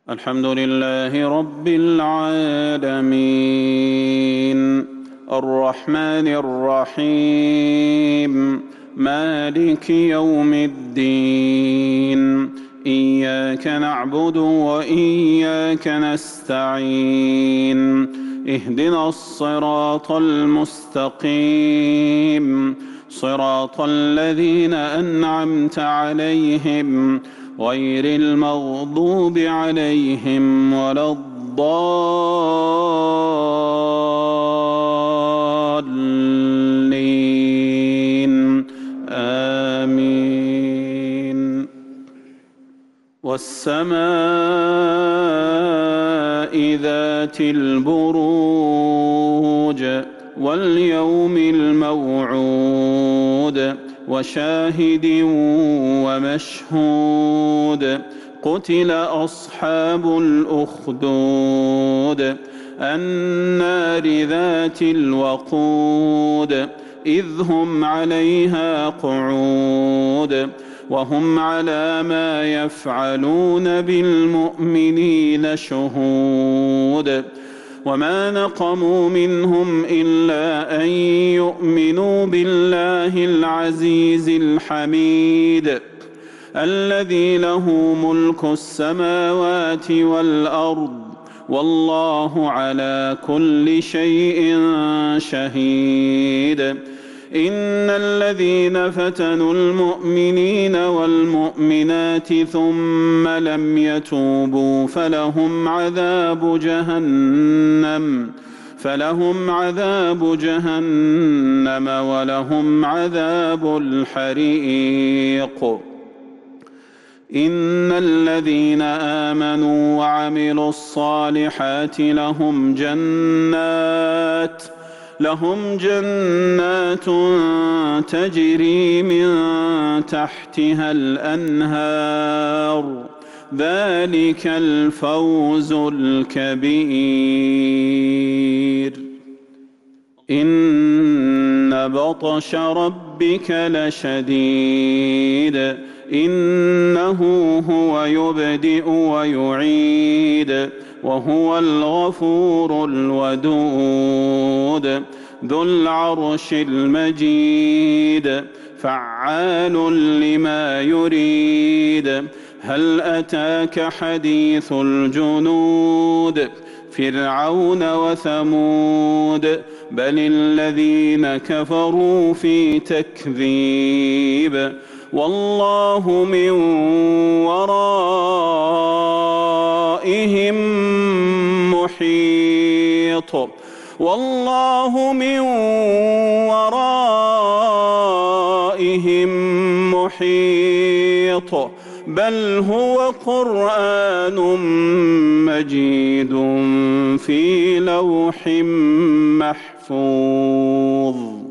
الحمد لله رب العالمين الرحمن الرحيم مالك يوم الدين إياك نعبد وإياك نستعين اهدنا الصراط المستقيم صراط الذين أنعمت عليهم غير المغضوب عليهم ولا الضالين آمين والسماء ذات البروج واليوم الموعود وشاهد ومشهود قتل أصحاب الأخدود النار ذات الوقود إذ هم عليها قعود وهم على ما يفعلون بالمؤمنين شهود وما نقموا منهم إلا أن يؤمنوا بالله العزيز الحميد الذي له ملك السماوات والأرض والله على كل شيء شهيد إن الذين فتنوا المؤمنين والمؤمنات ثم لم يتوبوا فلهم عذاب جهنم ولهم عذاب الحريق إن الذين آمنوا وعملوا الصالحات لهم جنات تجري من تحتها الأنهار ذلك الفوز الكبير إن بطش ربك لشديد إنه هو يبدئ ويعيد وهو الغفور الودود ذو العرش المجيد فعال لما يريد هل أتاك حديث الجنود فرعون وثمود بل الذين كفروا في تكذيب والله من ورائهم محيط بل هو قرآن مجيد في لوح محفوظ.